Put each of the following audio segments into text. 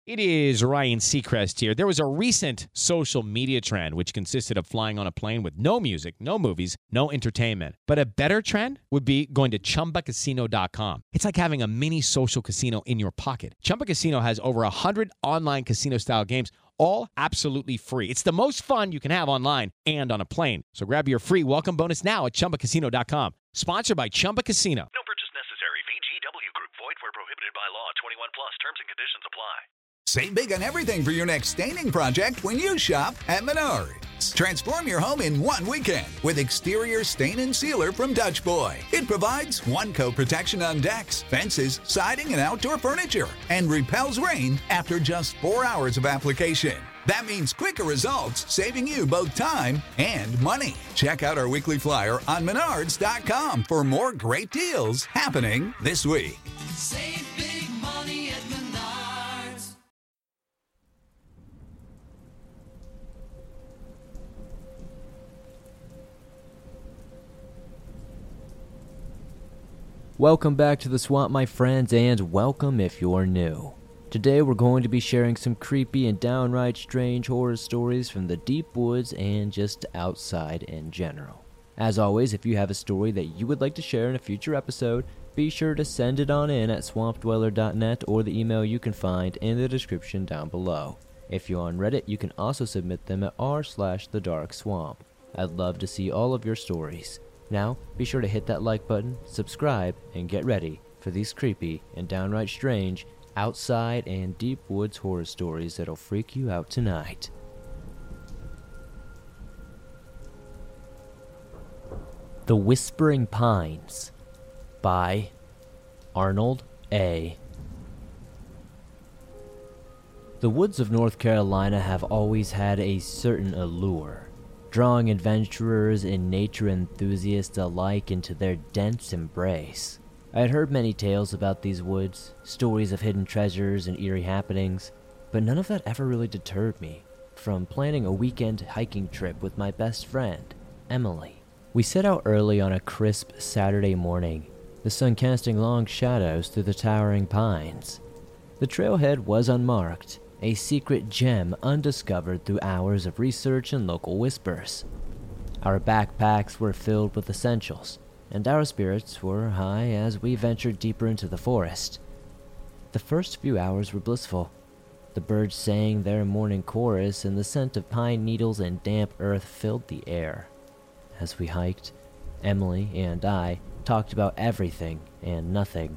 It is Ryan Seacrest here. There was a recent social media trend which consisted of flying on a plane with no music, no movies, no entertainment. But a better trend would be going to ChumbaCasino.com. It's like having a mini social casino in your pocket. Chumba Casino has over 100 online casino-style games, all absolutely free. It's the most fun you can have online and on a plane. So grab your free welcome bonus now at ChumbaCasino.com. Sponsored by Chumba Casino. No purchase necessary. VGW Group. Void where prohibited by law. 21 plus. Terms and conditions apply. Save big on everything for your next staining project when you shop at Menards. Transform your home in one weekend with exterior stain and sealer from Dutch Boy. It provides one-coat protection on decks, fences, siding, and outdoor furniture, and repels rain after just 4 hours of application. That means quicker results, saving you both time and money. Check out our weekly flyer on Menards.com for more great deals happening this week. Save big money at Menards. Welcome back to the Swamp, my friends, and welcome if you're new. Today we're going to be sharing some creepy and downright strange horror stories from the deep woods and just outside in general. As always, if you have a story that you would like to share in a future episode, be sure to send it on in at swampdweller.net or the email you can find in the description down below. If you're on Reddit, you can also submit them at r/thedarkswamp. I'd love to see all of your stories. Now, be sure to hit that like button, subscribe, and get ready for these creepy and downright strange outside and deep woods horror stories that'll freak you out tonight. The Whispering Pines by Arnold A. The woods of North Carolina have always had a certain allure, drawing adventurers and nature enthusiasts alike into their dense embrace. I had heard many tales about these woods, stories of hidden treasures and eerie happenings, but none of that ever really deterred me from planning a weekend hiking trip with my best friend, Emily. We set out early on a crisp Saturday morning, the sun casting long shadows through the towering pines. The trailhead was unmarked, a secret gem undiscovered through hours of research and local whispers. Our backpacks were filled with essentials, and our spirits were high as we ventured deeper into the forest. The first few hours were blissful. The birds sang their morning chorus, and the scent of pine needles and damp earth filled the air. As we hiked, Emily and I talked about everything and nothing,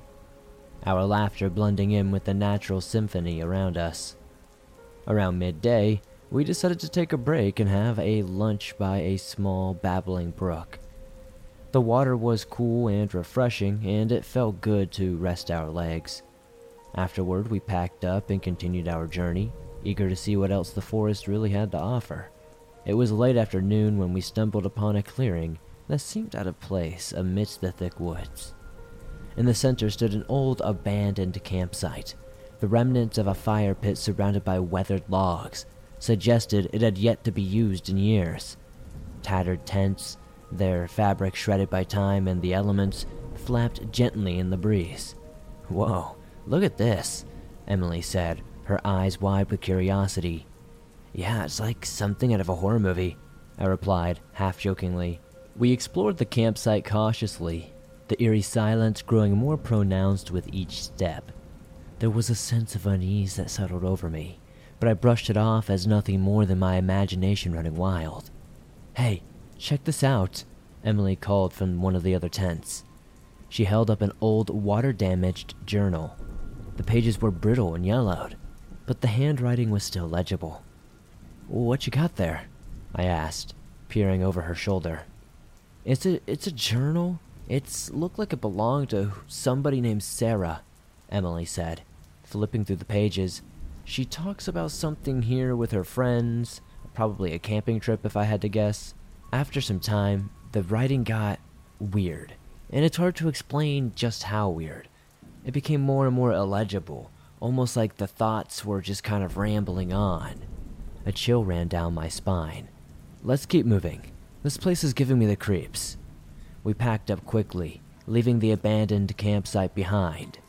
our laughter blending in with the natural symphony around us. Around midday, we decided to take a break and have a lunch by a small, babbling brook. The water was cool and refreshing, and it felt good to rest our legs. Afterward, we packed up and continued our journey, eager to see what else the forest really had to offer. It was late afternoon when we stumbled upon a clearing that seemed out of place amidst the thick woods. In the center stood an old, abandoned campsite. The remnants of a fire pit surrounded by weathered logs suggested it had yet to be used in years. Tattered tents, their fabric shredded by time and the elements, flapped gently in the breeze. "Whoa, look at this," Emily said, her eyes wide with curiosity. "Yeah, it's like something out of a horror movie," I replied, half-jokingly. We explored the campsite cautiously, the eerie silence growing more pronounced with each step. There was a sense of unease that settled over me, but I brushed it off as nothing more than my imagination running wild. "Hey, check this out," Emily called from one of the other tents. She held up an old, water-damaged journal. The pages were brittle and yellowed, but the handwriting was still legible. "What you got there?" I asked, peering over her shoulder. It's a journal. It's looked like it belonged to somebody named Sarah," Emily said, flipping through the pages. "She talks about something here with her friends, probably a camping trip if I had to guess." After some time, the writing got weird, and it's hard to explain just how weird. It became more and more illegible, almost like the thoughts were just kind of rambling on. A chill ran down my spine. "Let's keep moving. This place is giving me the creeps." We packed up quickly, leaving the abandoned campsite behind.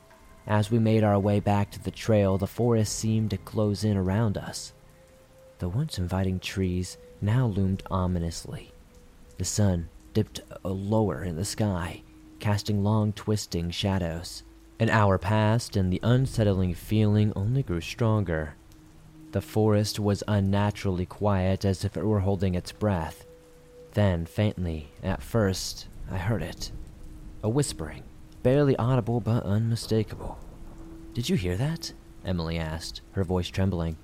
As we made our way back to the trail, the forest seemed to close in around us. The once inviting trees now loomed ominously. The sun dipped lower in the sky, casting long twisting shadows. An hour passed, and the unsettling feeling only grew stronger. The forest was unnaturally quiet, as if it were holding its breath. Then, faintly, at first, I heard it. A whispering, barely audible but unmistakable. "Did you hear that?" Emily asked, her voice trembling.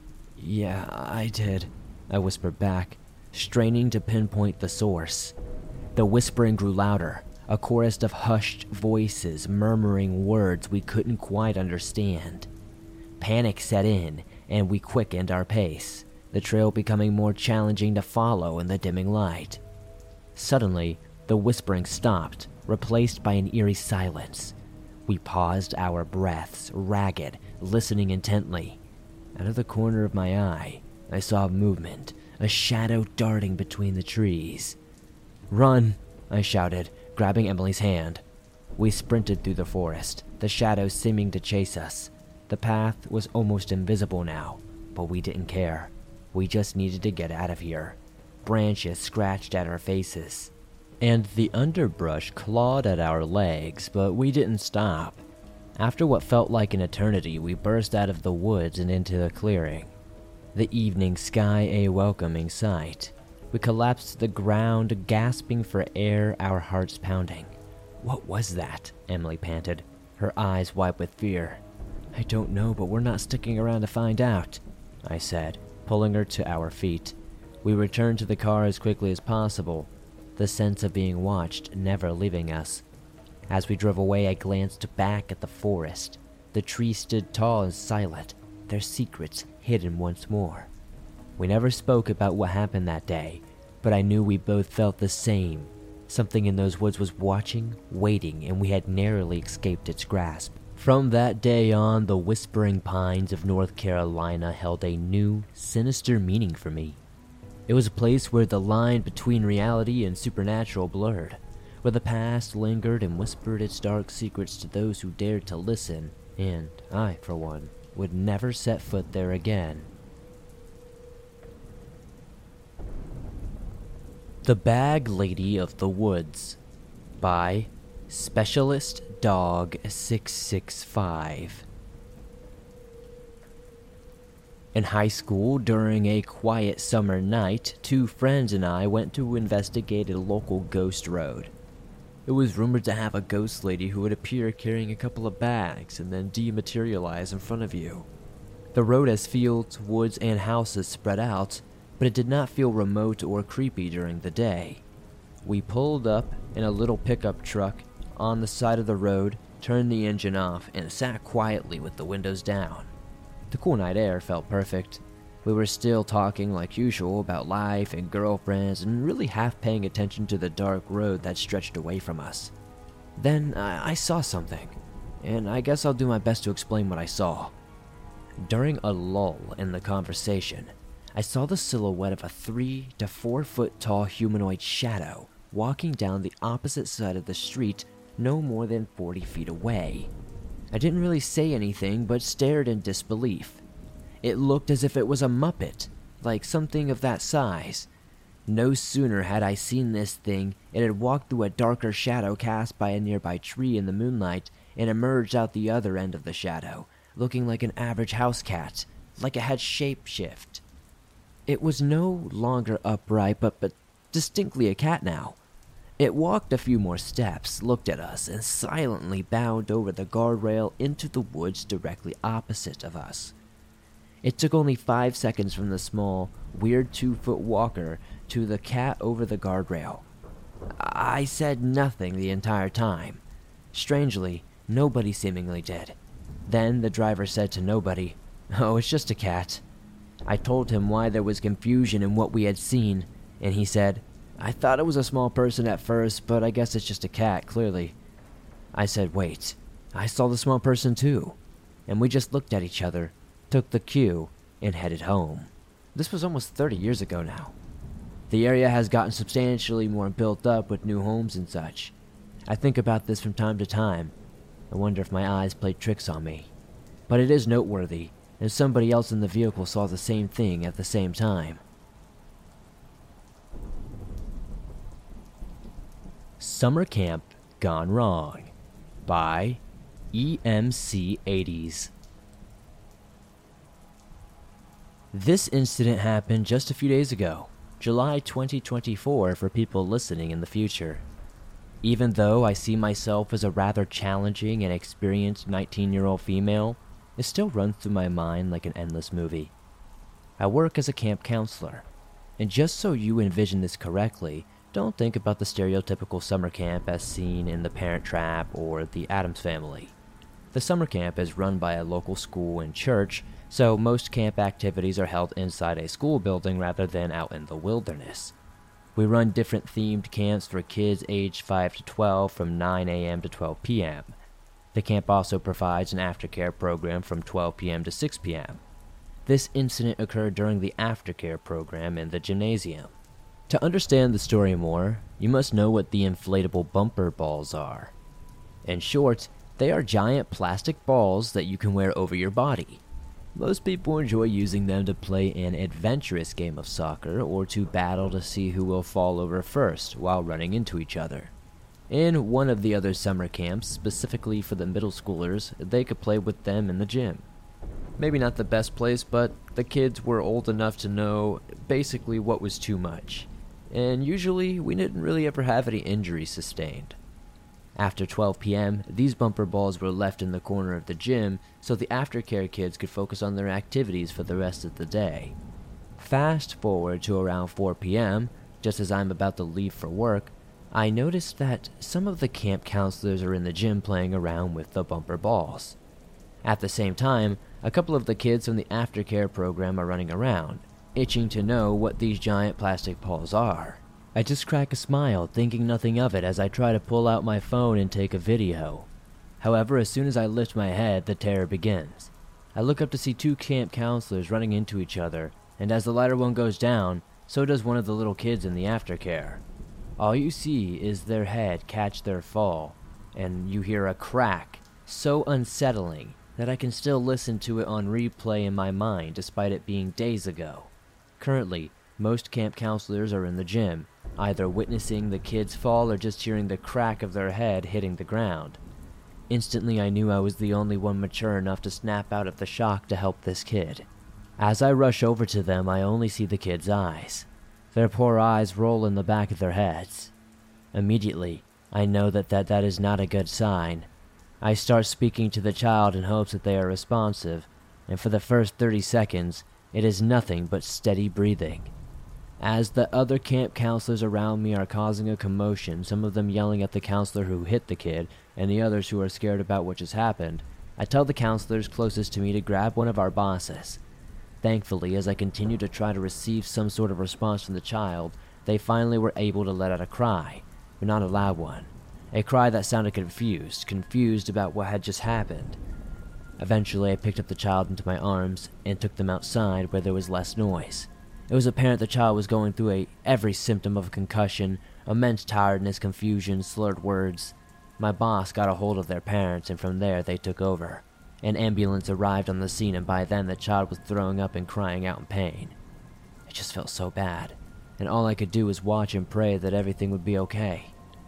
"Yeah, I did," I whispered back, straining to pinpoint the source. The whispering grew louder, a chorus of hushed voices murmuring words we couldn't quite understand. Panic set in, and we quickened our pace, the trail becoming more challenging to follow in the dimming light. Suddenly, the whispering stopped, replaced by an eerie silence. We paused, our breaths ragged, listening intently. Out of the corner of my eye, I saw movement, a shadow darting between the trees. "Run!" I shouted, grabbing Emily's hand. We sprinted through the forest, the shadow seeming to chase us. The path was almost invisible now, but we didn't care. We just needed to get out of here. Branches scratched at our faces, and the underbrush clawed at our legs, but we didn't stop. After what felt like an eternity, we burst out of the woods and into the clearing. The evening sky a welcoming sight. We collapsed to the ground, gasping for air, our hearts pounding. "What was that?" Emily panted, her eyes wide with fear. "I don't know, but we're not sticking around to find out," I said, pulling her to our feet. We returned to the car as quickly as possible, the sense of being watched never leaving us. As we drove away, I glanced back at the forest. The trees stood tall and silent, their secrets hidden once more. We never spoke about what happened that day, but I knew we both felt the same. Something in those woods was watching, waiting, and we had narrowly escaped its grasp. From that day on, the Whispering Pines of North Carolina held a new, sinister meaning for me. It was a place where the line between reality and supernatural blurred, where the past lingered and whispered its dark secrets to those who dared to listen, and I, for one, would never set foot there again. The Bag Lady of the Woods by Specialist Dog 665. In high school, during a quiet summer night, two friends and I went to investigate a local ghost road. It was rumored to have a ghost lady who would appear carrying a couple of bags and then dematerialize in front of you. The road has fields, woods, and houses spread out, but it did not feel remote or creepy during the day. We pulled up in a little pickup truck on the side of the road, turned the engine off, and sat quietly with the windows down. The cool night air felt perfect. We were still talking like usual about life and girlfriends, and really half paying attention to the dark road that stretched away from us. Then I saw something, and I guess I'll do my best to explain what I saw. During a lull in the conversation, I saw the silhouette of a 3 to 4 foot tall humanoid shadow walking down the opposite side of the street, no more than 40 feet away. I didn't really say anything, but stared in disbelief. It looked as if it was a Muppet, like something of that size. No sooner had I seen this thing, it had walked through a darker shadow cast by a nearby tree in the moonlight, and emerged out the other end of the shadow, looking like an average house cat, like it had shape-shift. It was no longer upright, but distinctly a cat now. It walked a few more steps, looked at us, and silently bounded over the guardrail into the woods directly opposite of us. It took only 5 seconds from the small, weird 2-foot walker to the cat over the guardrail. I said nothing the entire time. Strangely, nobody seemingly did. Then the driver said to nobody, "Oh, it's just a cat." I told him why there was confusion in what we had seen, and he said, "I thought it was a small person at first, but I guess it's just a cat, clearly." I said, "Wait, I saw the small person too," and we just looked at each other, took the cue, and headed home. This was almost 30 years ago now. The area has gotten substantially more built up with new homes and such. I think about this from time to time. I wonder if my eyes played tricks on me. But it is noteworthy, and somebody else in the vehicle saw the same thing at the same time. Summer Camp Gone Wrong by EMC80s. This incident happened just a few days ago, July 2024 for people listening in the future. Even though I see myself as a rather challenging and experienced 19-year-old female, it still runs through my mind like an endless movie. I work as a camp counselor, and just so you envision this correctly, don't think about the stereotypical summer camp as seen in The Parent Trap or The Addams Family. The summer camp is run by a local school and church, so most camp activities are held inside a school building rather than out in the wilderness. We run different themed camps for kids aged 5 to 12 from 9 a.m. to 12 p.m. The camp also provides an aftercare program from 12 p.m. to 6 p.m. This incident occurred during the aftercare program in the gymnasium. To understand the story more, you must know what the inflatable bumper balls are. In short, they are giant plastic balls that you can wear over your body. Most people enjoy using them to play an adventurous game of soccer or to battle to see who will fall over first while running into each other. In one of the other summer camps, specifically for the middle schoolers, they could play with them in the gym. Maybe not the best place, but the kids were old enough to know basically what was too much. And usually, we didn't really ever have any injuries sustained. After 12 p.m., these bumper balls were left in the corner of the gym so the aftercare kids could focus on their activities for the rest of the day. Fast forward to around 4 p.m., just as I'm about to leave for work, I noticed that some of the camp counselors are in the gym playing around with the bumper balls. At the same time, a couple of the kids from the aftercare program are running around, itching to know what these giant plastic balls are. I just crack a smile, thinking nothing of it as I try to pull out my phone and take a video. However, as soon as I lift my head, the terror begins. I look up to see two camp counselors running into each other, and as the lighter one goes down, so does one of the little kids in the aftercare. All you see is their head catch their fall, and you hear a crack so unsettling that I can still listen to it on replay in my mind despite it being days ago. Currently, most camp counselors are in the gym, either witnessing the kids fall or just hearing the crack of their head hitting the ground. Instantly, I knew I was the only one mature enough to snap out of the shock to help this kid. As I rush over to them, I only see the kids' eyes. Their poor eyes roll in the back of their heads. Immediately, I know that is not a good sign. I start speaking to the child in hopes that they are responsive, and for the first 30 seconds, it is nothing but steady breathing. As the other camp counselors around me are causing a commotion, some of them yelling at the counselor who hit the kid, and the others who are scared about what just happened, I tell the counselors closest to me to grab one of our bosses. Thankfully, as I continue to try to receive some sort of response from the child, they finally were able to let out a cry, but not a loud one. A cry that sounded confused about what had just happened. Eventually, I picked up the child into my arms and took them outside where there was less noise. It was apparent the child was going through every symptom of a concussion, immense tiredness, confusion, slurred words. My boss got a hold of their parents, and from there they took over. An ambulance arrived on the scene, and by then the child was throwing up and crying out in pain. It just felt so bad, and all I could do was watch and pray that everything would be okay.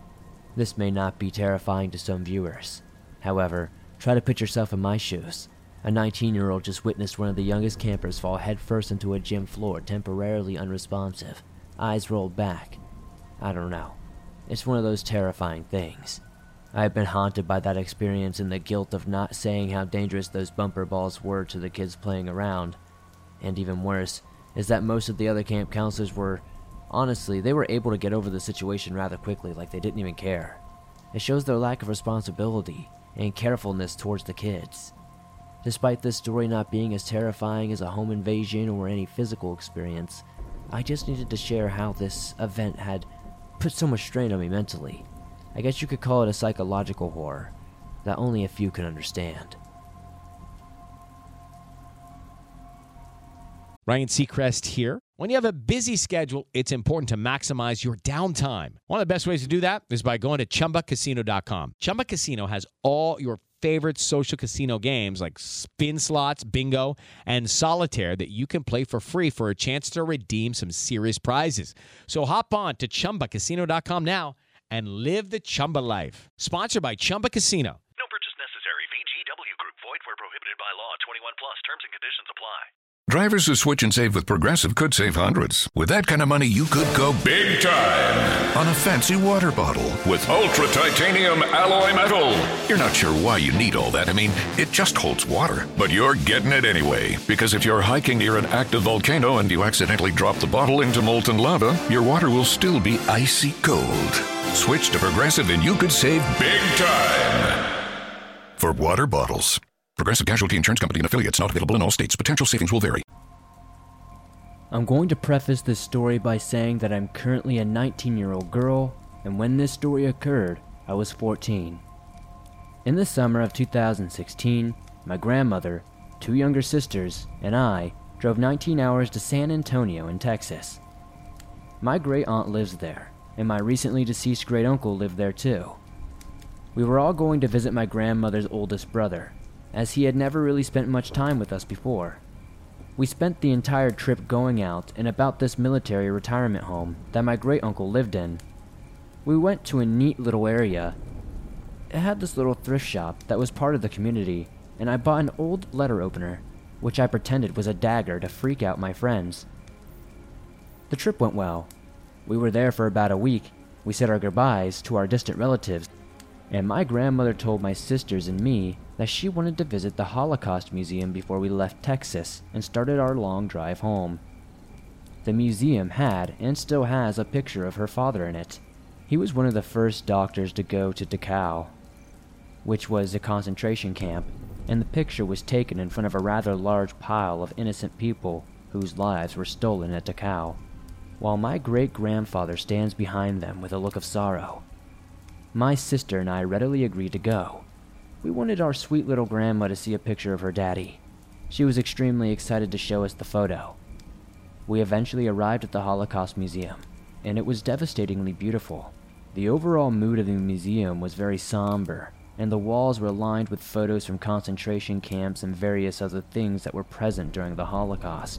This may not be terrifying to some viewers. However, try to put yourself in my shoes. A 19-year-old just witnessed one of the youngest campers fall headfirst into a gym floor, temporarily unresponsive, eyes rolled back. I don't know. It's one of those terrifying things. I have been haunted by that experience and the guilt of not saying how dangerous those bumper balls were to the kids playing around. And even worse, is that most of the other camp counselors were, honestly, they were able to get over the situation rather quickly, like they didn't even care. It shows their lack of responsibility and carefulness towards the kids. Despite this story not being as terrifying as a home invasion or any physical experience, I just needed to share how this event had put so much strain on me mentally. I guess you could call it a psychological horror that only a few can understand. Ryan Seacrest here. When you have a busy schedule, it's important to maximize your downtime. One of the best ways to do that is by going to ChumbaCasino.com. Chumba Casino has all your favorite social casino games like spin slots, bingo, and solitaire that you can play for free for a chance to redeem some serious prizes. So hop on to ChumbaCasino.com now and live the Chumba life. Sponsored by Chumba Casino. No purchase necessary. VGW Group. Void where prohibited by law. 21 plus. Terms and conditions apply. Drivers who switch and save with Progressive could save hundreds. With that kind of money, you could go big time on a fancy water bottle with ultra titanium alloy metal. You're not sure why you need all that. I mean, it just holds water. But you're getting it anyway. Because if you're hiking near an active volcano and you accidentally drop the bottle into molten lava, your water will still be icy cold. Switch to Progressive and you could save big time. For water bottles. Progressive Casualty Insurance Company and affiliates, not available in all states. Potential savings will vary. I'm going to preface this story by saying that I'm currently a 19-year-old girl, and when this story occurred, I was 14. In the summer of 2016, my grandmother, 2 younger sisters, and I drove 19 hours to San Antonio in Texas. My great-aunt lives there, and my recently deceased great-uncle lived there too. We were all going to visit my grandmother's oldest brother, as he had never really spent much time with us before. We spent the entire trip going out and about this military retirement home that my great-uncle lived in. We went to a neat little area. It had this little thrift shop that was part of the community, and I bought an old letter opener, which I pretended was a dagger to freak out my friends. The trip went well. We were there for about a week. We said our goodbyes to our distant relatives, and my grandmother told my sisters and me that she wanted to visit the Holocaust Museum before we left Texas and started our long drive home. The museum had and still has a picture of her father in it. He was one of the first doctors to go to Dachau, which was a concentration camp, and the picture was taken in front of a rather large pile of innocent people whose lives were stolen at Dachau, while my great-grandfather stands behind them with a look of sorrow. My sister and I readily agreed to go. We wanted our sweet little grandma to see a picture of her daddy. She was extremely excited to show us the photo. We eventually arrived at the Holocaust Museum, and it was devastatingly beautiful. The overall mood of the museum was very somber, and the walls were lined with photos from concentration camps and various other things that were present during the Holocaust.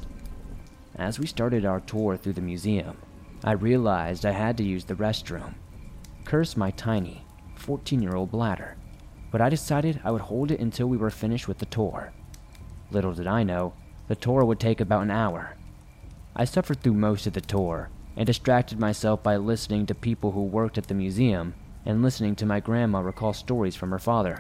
As we started our tour through the museum, I realized I had to use the restroom. Curse my tiny, 14-year-old bladder, but I decided I would hold it until we were finished with the tour. Little did I know, the tour would take about an hour. I suffered through most of the tour, and distracted myself by listening to people who worked at the museum and listening to my grandma recall stories from her father.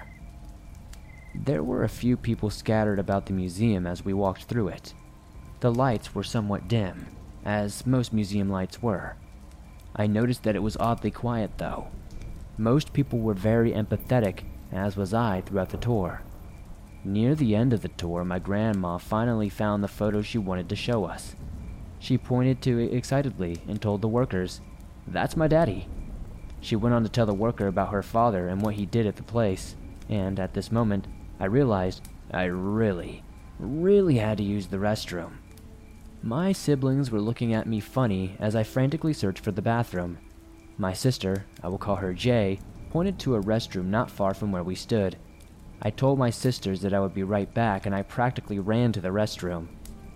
There were a few people scattered about the museum as we walked through it. The lights were somewhat dim, as most museum lights were. I noticed that it was oddly quiet though. Most people were very empathetic, as was I throughout the tour. Near the end of the tour, my grandma finally found the photo she wanted to show us. She pointed to it excitedly and told the workers, "That's my daddy." She went on to tell the worker about her father and what he did at the place, and at this moment, I realized I really had to use the restroom. My siblings were looking at me funny as I frantically searched for the bathroom. My sister, I will call her Jay, pointed to a restroom not far from where we stood. I told my sisters that I would be right back, and I practically ran to the restroom.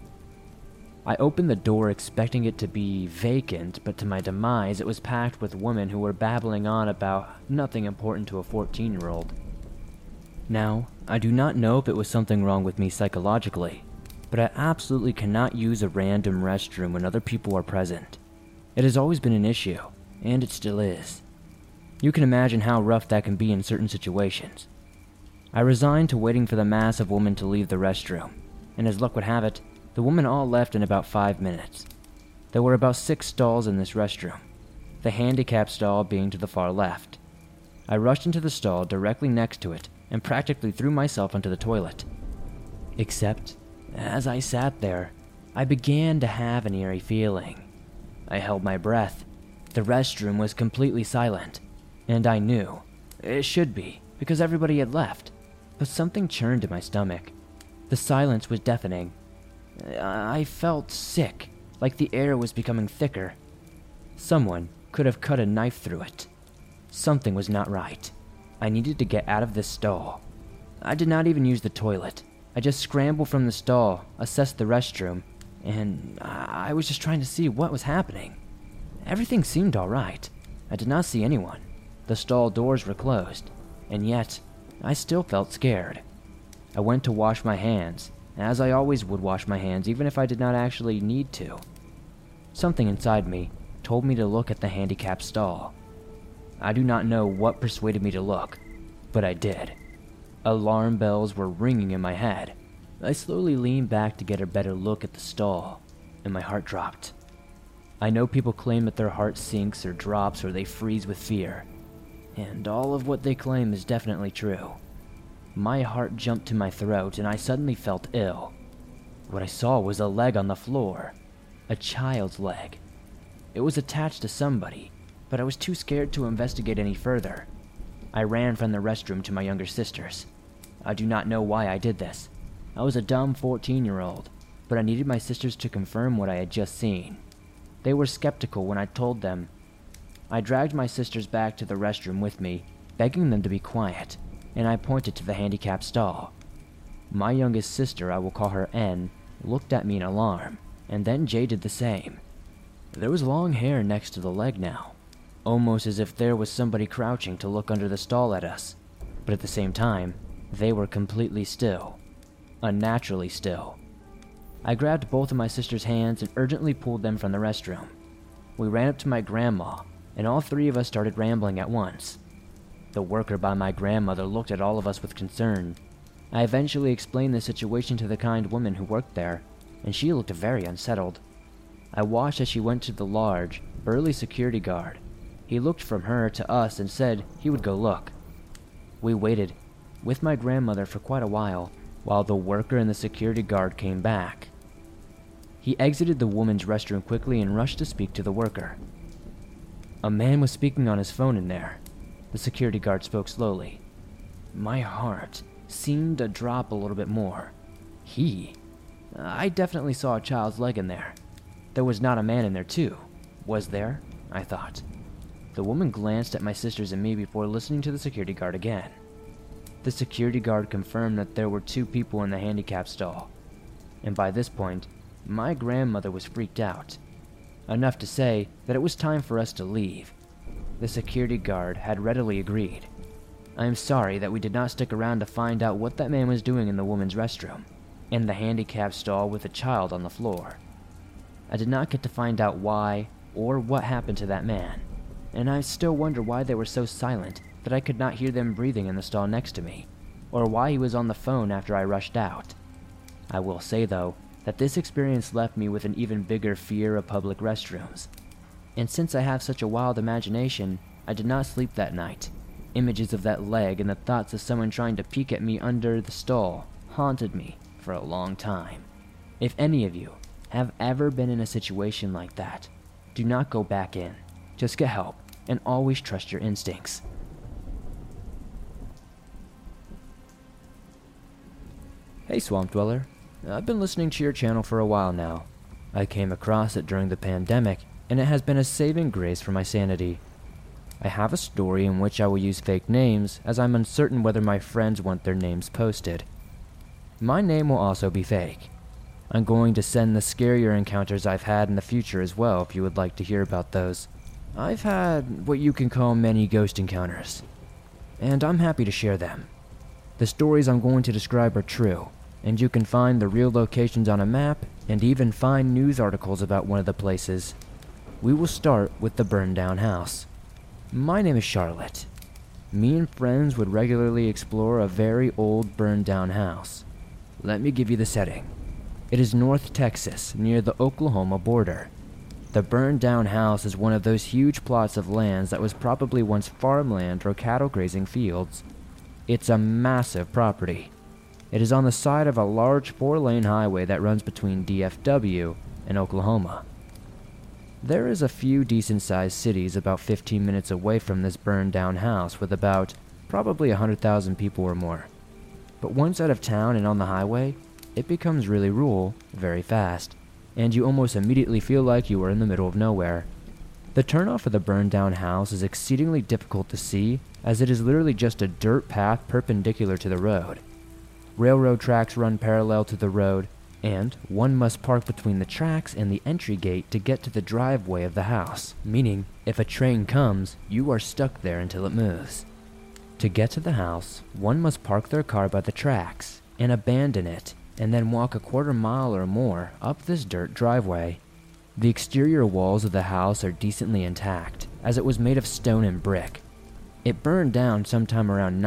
I opened the door expecting it to be vacant, but to my demise it was packed with women who were babbling on about nothing important to a 14-year-old. Now, I do not know if it was something wrong with me psychologically, but I absolutely cannot use a random restroom when other people are present. It has always been an issue, and it still is. You can imagine how rough that can be in certain situations. I resigned to waiting for the mass of women to leave the restroom, and as luck would have it, the women all left in about 5 minutes. There were about 6 stalls in this restroom, the handicapped stall being to the far left. I rushed into the stall directly next to it and practically threw myself into the toilet. Except, as I sat there, I began to have an eerie feeling. I held my breath. The restroom was completely silent, and I knew it should be because everybody had left, but something churned in my stomach. The silence was deafening. I felt sick, like the air was becoming thicker. Someone could have cut a knife through it. Something was not right. I needed to get out of this stall. I did not even use the toilet. I just scrambled from the stall, assessed the restroom, and I was just trying to see what was happening. Everything seemed alright. I did not see anyone. The stall doors were closed, and yet I still felt scared. I went to wash my hands, as I always would wash my hands even if I did not actually need to. Something inside me told me to look at the handicap stall. I do not know what persuaded me to look, but I did. Alarm bells were ringing in my head. I slowly leaned back to get a better look at the stall, and my heart dropped. I know people claim that their heart sinks or drops or they freeze with fear, and all of what they claim is definitely true. My heart jumped to my throat and I suddenly felt ill. What I saw was a leg on the floor, a child's leg. It was attached to somebody, but I was too scared to investigate any further. I ran from the restroom to my younger sisters. I do not know why I did this. I was a dumb 14-year-old, but I needed my sisters to confirm what I had just seen. They were skeptical when I told them. I dragged my sisters back to the restroom with me, begging them to be quiet, and I pointed to the handicap stall. My youngest sister, I will call her N, looked at me in alarm, and then Jay did the same. There was long hair next to the leg now, almost as if there was somebody crouching to look under the stall at us, but at the same time, they were completely still, unnaturally still. I grabbed both of my sister's hands and urgently pulled them from the restroom. We ran up to my grandma, and all three of us started rambling at once. The worker by my grandmother looked at all of us with concern. I eventually explained the situation to the kind woman who worked there, and she looked very unsettled. I watched as she went to the large, burly security guard. He looked from her to us and said he would go look. We waited, with my grandmother for quite a while the worker and the security guard came back. He exited the woman's restroom quickly and rushed to speak to the worker. A man was speaking on his phone in there. The security guard spoke slowly. My heart seemed to drop a little bit more. I definitely saw a child's leg in there. There was not a man in there too, was there? I thought. The woman glanced at my sisters and me before listening to the security guard again. The security guard confirmed that there were 2 people in the handicap stall, and by this point, my grandmother was freaked out, enough to say that it was time for us to leave. The security guard had readily agreed. I am sorry that we did not stick around to find out what that man was doing in the woman's restroom, and the handicap stall with a child on the floor. I did not get to find out why or what happened to that man, and I still wonder why they were so silent that I could not hear them breathing in the stall next to me, or why he was on the phone after I rushed out. I will say, though, that this experience left me with an even bigger fear of public restrooms. And since I have such a wild imagination, I did not sleep that night. Images of that leg and the thoughts of someone trying to peek at me under the stall haunted me for a long time. If any of you have ever been in a situation like that, do not go back in. Just get help, and always trust your instincts. Hey Swamp Dweller, I've been listening to your channel for a while now. I came across it during the pandemic, and it has been a saving grace for my sanity. I have a story in which I will use fake names, as I'm uncertain whether my friends want their names posted. My name will also be fake. I'm going to send the scarier encounters I've had in the future as well if you would like to hear about those. I've had what you can call many ghost encounters, and I'm happy to share them. The stories I'm going to describe are true, and you can find the real locations on a map and even find news articles about one of the places. We will start with the burned down house. My name is Charlotte. Me and friends would regularly explore a very old burned down house. Let me give you the setting. It is North Texas, near the Oklahoma border. The burned down house is one of those huge plots of lands that was probably once farmland or cattle grazing fields. It's a massive property. It is on the side of a large 4-lane highway that runs between DFW and Oklahoma. There is a few decent-sized cities about 15 minutes away from this burned-down house with about probably 100,000 people or more. But once out of town and on the highway, it becomes really rural very fast, and you almost immediately feel like you are in the middle of nowhere. The turnoff of the burned-down house is exceedingly difficult to see, as it is literally just a dirt path perpendicular to the road, Railroad tracks run parallel to the road, and one must park between the tracks and the entry gate to get to the driveway of the house, meaning if a train comes, you are stuck there until it moves. To get to the house, one must park their car by the tracks and abandon it, and then walk a quarter mile or more up this dirt driveway. The exterior walls of the house are decently intact, as it was made of stone and brick. It burned down sometime around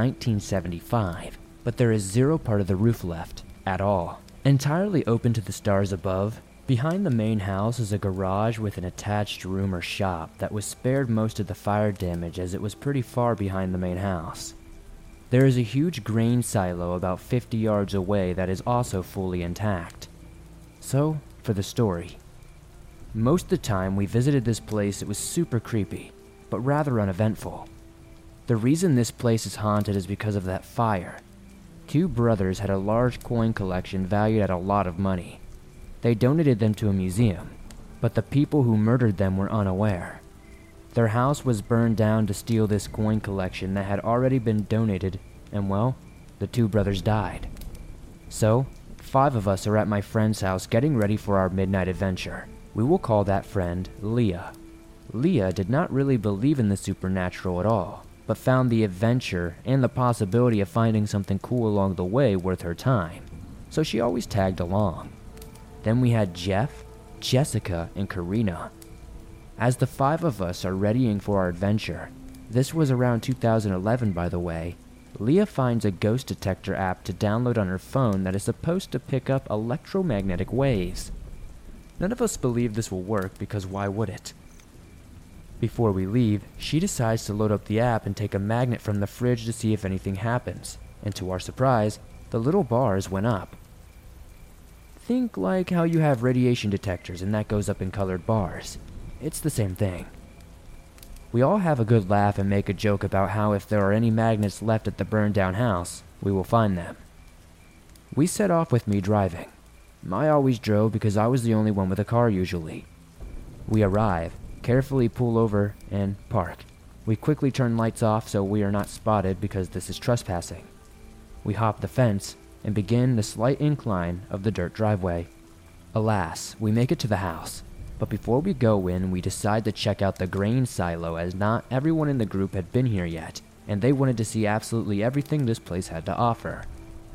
1975, but there is zero part of the roof left, at all. Entirely open to the stars above, behind the main house is a garage with an attached room or shop that was spared most of the fire damage as it was pretty far behind the main house. There is a huge grain silo about 50 yards away that is also fully intact. So, for the story. Most of the time we visited this place, it was super creepy, but rather uneventful. The reason this place is haunted is because of that fire. Two brothers had a large coin collection valued at a lot of money. They donated them to a museum, but the people who murdered them were unaware. Their house was burned down to steal this coin collection that had already been donated, and well, the two brothers died. So, 5 of us are at my friend's house getting ready for our midnight adventure. We will call that friend Leah. Leah did not really believe in the supernatural at all, but found the adventure and the possibility of finding something cool along the way worth her time, so she always tagged along. Then we had Jeff, Jessica, and Karina. As the 5 of us are readying for our adventure, this was around 2011 by the way, Leah finds a ghost detector app to download on her phone that is supposed to pick up electromagnetic waves. None of us believe this will work because why would it? Before we leave, she decides to load up the app and take a magnet from the fridge to see if anything happens, and to our surprise, the little bars went up. Think like how you have radiation detectors and that goes up in colored bars. It's the same thing. We all have a good laugh and make a joke about how if there are any magnets left at the burned down house, we will find them. We set off with me driving. I always drove because I was the only one with a car usually. We arrive, carefully pull over, and park. We quickly turn lights off so we are not spotted because this is trespassing. We hop the fence and begin the slight incline of the dirt driveway. Alas, we make it to the house, but before we go in, we decide to check out the grain silo as not everyone in the group had been here yet, and they wanted to see absolutely everything this place had to offer.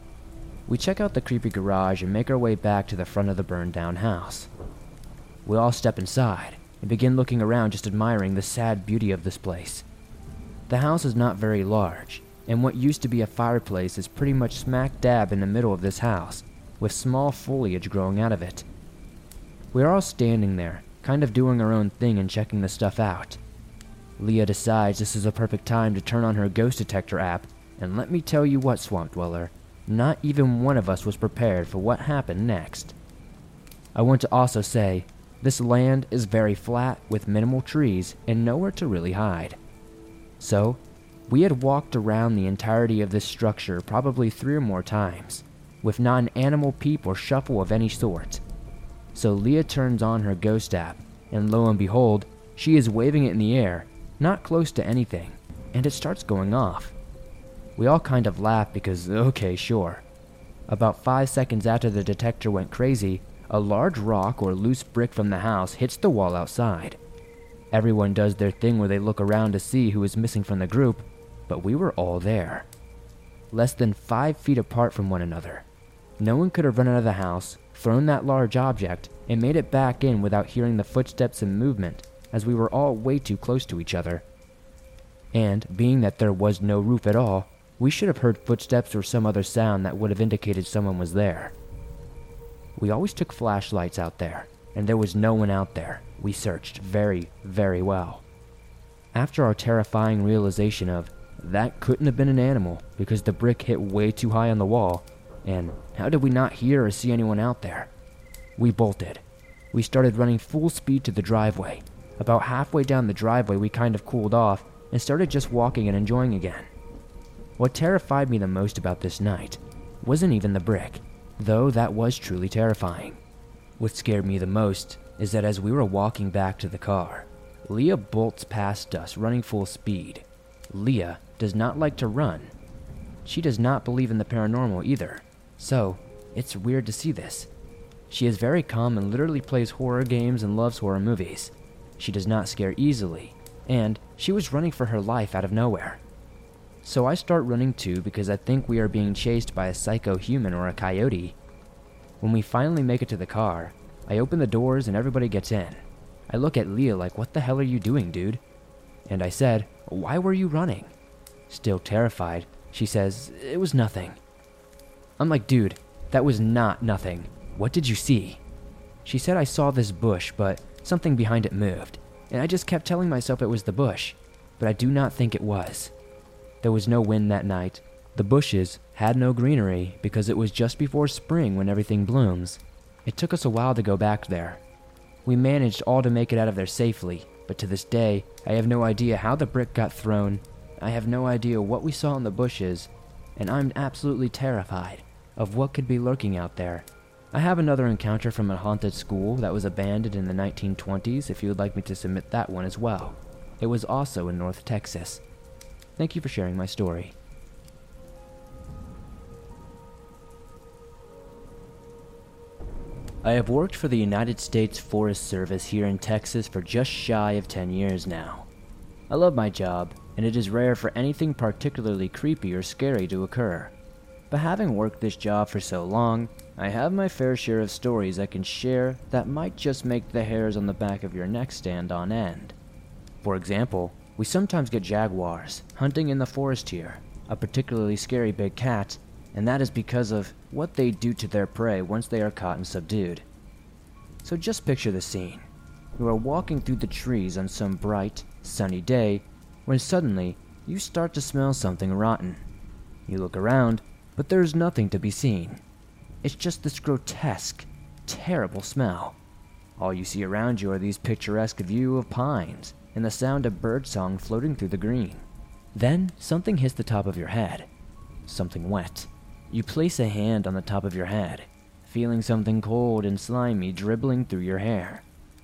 We check out the creepy garage and make our way back to the front of the burned down house. We all step inside and begin looking around, just admiring the sad beauty of this place. The house is not very large, and what used to be a fireplace is pretty much smack dab in the middle of this house, with small foliage growing out of it. We are all standing there, kind of doing our own thing and checking the stuff out. Leah decides this is a perfect time to turn on her ghost detector app, and let me tell you what, Swamp Dweller, not even one of us was prepared for what happened next. I want to also say, this land is very flat with minimal trees and nowhere to really hide. So, we had walked around the entirety of this structure probably 3 or more times, with not an animal peep or shuffle of any sort. So Leah turns on her ghost app, and lo and behold, she is waving it in the air, not close to anything, and it starts going off. We all kind of laugh because, okay, sure. About 5 seconds after the detector went crazy, a large rock or loose brick from the house hits the wall outside. Everyone does their thing where they look around to see who is missing from the group, but we were all there. Less than 5 feet apart from one another. No one could have run out of the house, thrown that large object, and made it back in without hearing the footsteps and movement, as we were all way too close to each other. And, being that there was no roof at all, we should have heard footsteps or some other sound that would have indicated someone was there. We always took flashlights out there, and there was no one out there. We searched very, very well. After our terrifying realization of, that couldn't have been an animal because the brick hit way too high on the wall, and how did we not hear or see anyone out there? We bolted. We started running full speed to the driveway. About halfway down the driveway, we kind of cooled off and started just walking and enjoying again. What terrified me the most about this night wasn't even the brick, though that was truly terrifying. What scared me the most is that as we were walking back to the car, Leah bolts past us running full speed. Leah does not like to run. She does not believe in the paranormal either, So, it's weird to see this. She is very calm and literally plays horror games and loves horror movies. She does not scare easily, and she was running for her life out of nowhere. So I start running too because I think we are being chased by a psycho human or a coyote. When we finally make it to the car, I open the doors and everybody gets in. I look at Leah like, what the hell are you doing, dude? And I said, why were you running? Still terrified, she says, it was nothing. I'm like, dude, that was not nothing. What did you see? She said I saw this bush, but something behind it moved, and I just kept telling myself it was the bush, but I do not think it was. There was no wind that night. The bushes had no greenery because it was just before spring when everything blooms. It took us a while to go back there. We managed all to make it out of there safely, but to this day, I have no idea how the brick got thrown. I have no idea what we saw in the bushes, and I'm absolutely terrified of what could be lurking out there. I have another encounter from a haunted school that was abandoned in the 1920s if you would like me to submit that one as well. It was also in North Texas. Thank you for sharing my story. I have worked for the United States Forest Service here in Texas for just shy of 10 years now. I love my job, and it is rare for anything particularly creepy or scary to occur. But having worked this job for so long, I have my fair share of stories I can share that might just make the hairs on the back of your neck stand on end. For example, we sometimes get jaguars hunting in the forest here, a particularly scary big cat, and that is because of what they do to their prey once they are caught and subdued. So just picture the scene. You are walking through the trees on some bright, sunny day when suddenly you start to smell something rotten. You look around, but there is nothing to be seen. It's just this grotesque, terrible smell. All you see around you are these picturesque view of pines and the sound of birdsong floating through the green. Then something hits the top of your head. Something wet. You place a hand on the top of your head, feeling something cold and slimy dribbling through your hair.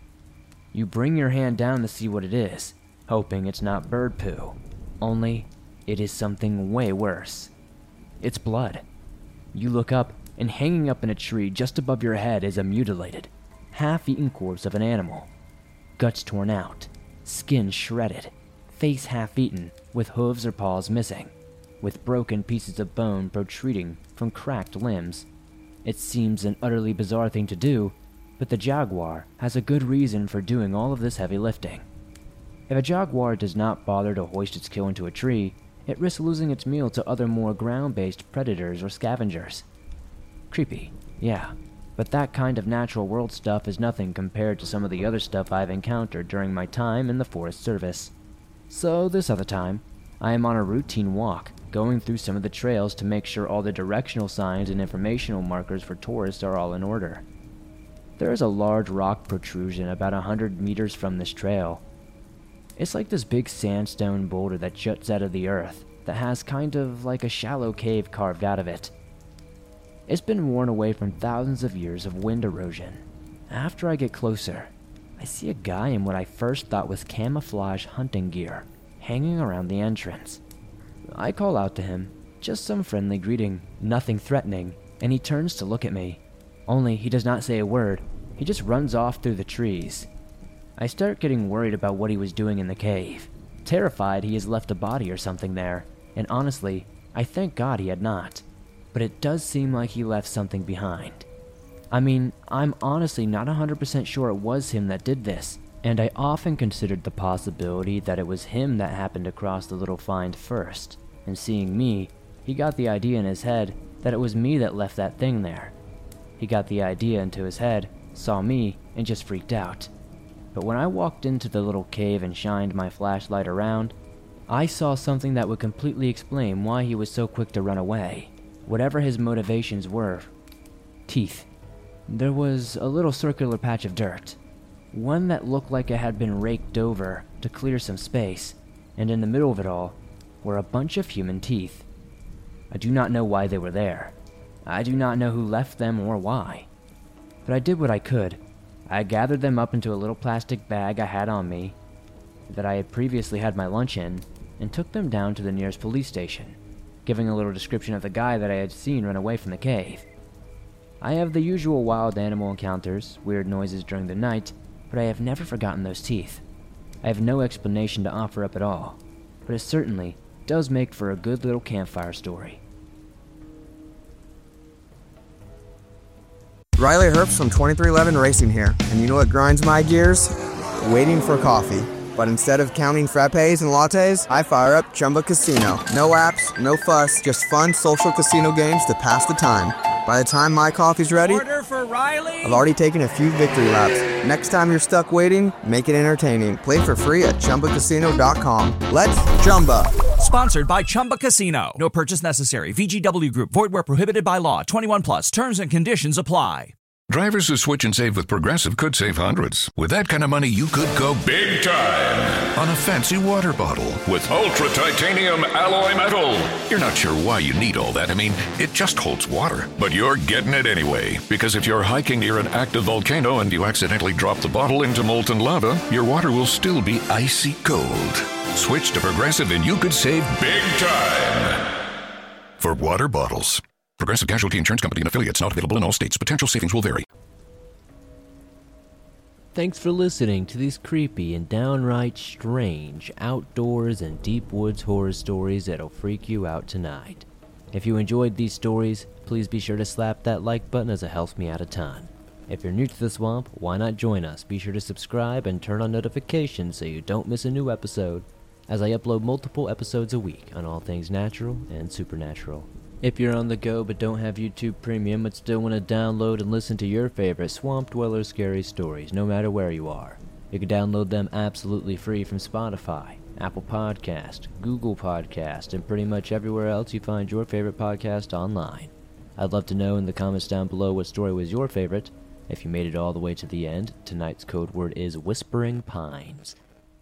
You bring your hand down to see what it is, hoping it's not bird poo. Only, it is something way worse. It's blood. You look up, and hanging up in a tree just above your head is a mutilated, half-eaten corpse of an animal. Guts torn out, skin shredded, face half-eaten with hooves or paws missing, with broken pieces of bone protruding from cracked limbs. It seems an utterly bizarre thing to do, but the jaguar has a good reason for doing all of this heavy lifting. If a jaguar does not bother to hoist its kill into a tree, it risks losing its meal to other more ground-based predators or scavengers. Creepy, yeah, but that kind of natural world stuff is nothing compared to some of the other stuff I've encountered during my time in the Forest Service. So this other time, I am on a routine walk, going through some of the trails to make sure all the directional signs and informational markers for tourists are all in order. There is a large rock protrusion about 100 meters from this trail. It's like this big sandstone boulder that juts out of the earth that has kind of like a shallow cave carved out of it. It's been worn away from thousands of years of wind erosion. After I get closer, I see a guy in what I first thought was camouflage hunting gear hanging around the entrance. I call out to him, just some friendly greeting, nothing threatening, and he turns to look at me. Only he does not say a word, he just runs off through the trees. I start getting worried about what he was doing in the cave, terrified he has left a body or something there, and honestly, I thank God he had not. But it does seem like he left something behind. I mean, I'm honestly not 100% sure it was him that did this, and I often considered the possibility that it was him that happened across the little find first, and seeing me, he got the idea in his head that it was me that left that thing there. He got the idea into his head, saw me, and just freaked out. But when I walked into the little cave and shined my flashlight around, I saw something that would completely explain why he was so quick to run away. Whatever his motivations were. Teeth. There was a little circular patch of dirt. One that looked like it had been raked over to clear some space, and in the middle of it all were a bunch of human teeth. I do not know why they were there. I do not know who left them or why. But I did what I could. I gathered them up into a little plastic bag I had on me that I had previously had my lunch in, and took them down to the nearest police station. giving a little description of the guy that I had seen run away from the cave. I have the usual wild animal encounters, weird noises during the night, but I have never forgotten those teeth. I have no explanation to offer up at all, but it certainly does make for a good little campfire story. Riley Herbst from 2311 Racing here, and you know what grinds my gears? Waiting for coffee. But instead of counting frappes and lattes, I fire up Chumba Casino. No apps, no fuss, just fun social casino games to pass the time. By the time my coffee's ready, Order for Riley. I've already taken a few victory laps. Next time you're stuck waiting, make it entertaining. Play for free at ChumbaCasino.com. Let's Chumba. Sponsored by Chumba Casino. No purchase necessary. VGW Group. Void where prohibited by law. 21 plus. Terms and conditions apply. Drivers who switch and save with Progressive could save hundreds. With that kind of money, you could go big time on a fancy water bottle with ultra titanium alloy metal. You're not sure why you need all that. I mean, it just holds water. But you're getting it anyway. Because if you're hiking near an active volcano and you accidentally drop the bottle into molten lava, your water will still be icy cold. Switch to Progressive and you could save big time. For water bottles. Progressive Casualty Insurance Company and affiliates, not available in all states. Potential savings will vary. Thanks for listening to these creepy and downright strange outdoors and deep woods horror stories that'll freak you out tonight. If you enjoyed these stories, please be sure to slap that like button as it helps me out a ton. If you're new to the swamp, why not join us? Be sure to subscribe and turn on notifications so you don't miss a new episode, as I upload multiple episodes a week on all things natural and supernatural. If you're on the go but don't have YouTube Premium but still want to download and listen to your favorite Swamp Dweller scary stories no matter where you are, you can download them absolutely free from Spotify, Apple Podcast, Google Podcast, and pretty much everywhere else you find your favorite podcast online. I'd love to know in the comments down below what story was your favorite. If you made it all the way to the end, tonight's code word is Whispering Pines.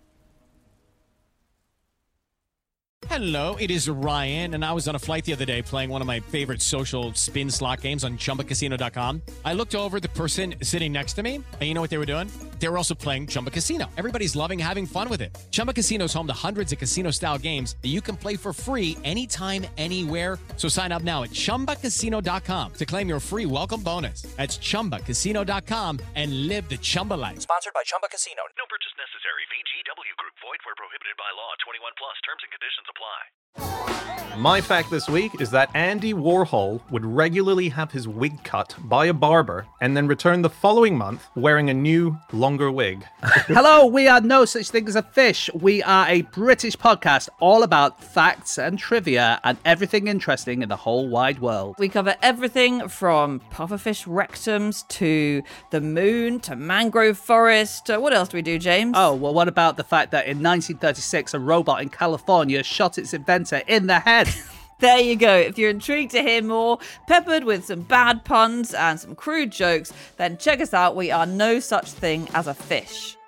Hello, it is Ryan, and I was on a flight the other day playing one of my favorite social spin slot games on ChumbaCasino.com. I looked over at the person sitting next to me, and you know what they were doing? They were also playing Chumba Casino. Everybody's loving having fun with it. Chumba Casino is home to hundreds of casino-style games that you can play for free anytime, anywhere. So sign up now at ChumbaCasino.com to claim your free welcome bonus. That's ChumbaCasino.com and live the Chumba life. Sponsored by Chumba Casino. No purchase necessary. VGW Group. Void where prohibited by law. 21 plus. Terms and conditions apply. My fact this week is that Andy Warhol would regularly have his wig cut by a barber and then return the following month wearing a new, longer wig. Hello, we are No Such Thing as a Fish. We are a British podcast all about facts and trivia and everything interesting in the whole wide world. We cover everything from pufferfish rectums to the moon to mangrove forest. What else do we do, James? Oh, well, what about the fact that in 1936 a robot in California shot its inventor in the head? There you go. If you're intrigued to hear more, peppered with some bad puns and some crude jokes, then check us out. We are No Such Thing as a Fish.